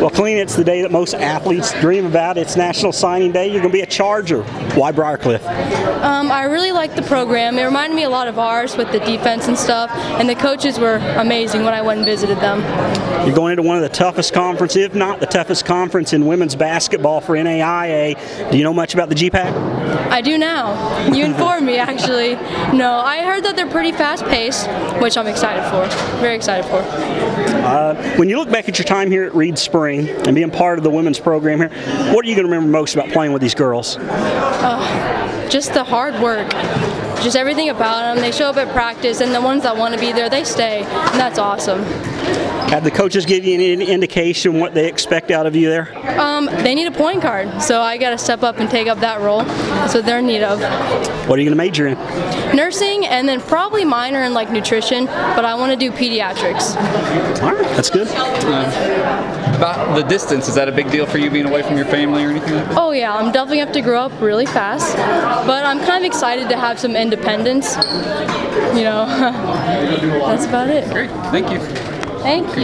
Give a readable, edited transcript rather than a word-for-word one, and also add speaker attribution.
Speaker 1: Well, Colleen, it's the day that most athletes dream about. It's National Signing Day. You're going to be a Charger. Why Briarcliff?
Speaker 2: I really liked the program. It reminded me a lot of ours with the defense and stuff, and the coaches were amazing when I went and visited them.
Speaker 1: You're going into one of the toughest conferences, if not the toughest conference in women's basketball for NAIA. Do you know much about the GPAC?
Speaker 2: I do now. You informed me, actually. No, I heard that they're pretty fast-paced, which I'm excited for. Very excited for.
Speaker 1: When you look back at your time here at Reed Spring and being part of the women's program here, what are you going to remember most about playing with these girls?
Speaker 2: Just the hard work. Just everything about them. They show up at practice, and the ones that want to be there, they stay, and that's awesome.
Speaker 1: Have the coaches give you any indication what they expect out of you there?
Speaker 2: They need a point guard, so I got to step up and take up that role. That's what they're in need of.
Speaker 1: What are you going to major in?
Speaker 2: Nursing, and then probably minor in like nutrition, but I want to do pediatrics.
Speaker 1: All right, that's good.
Speaker 3: About the distance, is that a big deal for you being away from your family or anything like that?
Speaker 2: Oh yeah, I'm definitely have to grow up really fast, but I'm kind of excited to have some independence. You know, that's about it.
Speaker 3: Great, thank you.
Speaker 2: Thank you.